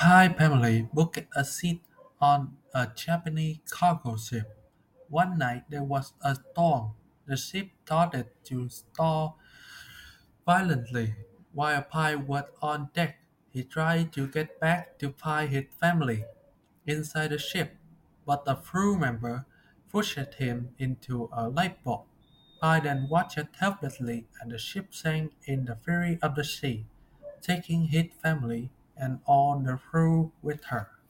Pi family booked a seat on a Japanese cargo ship. One night there was a storm. The ship started to stall violently. While Pi was on deck, he tried to get back to find his family inside the ship, but a crew member pushed him into a lifeboat. Pi then watched helplessly as the ship sank in the fury of the sea, taking his family and all the crew with her.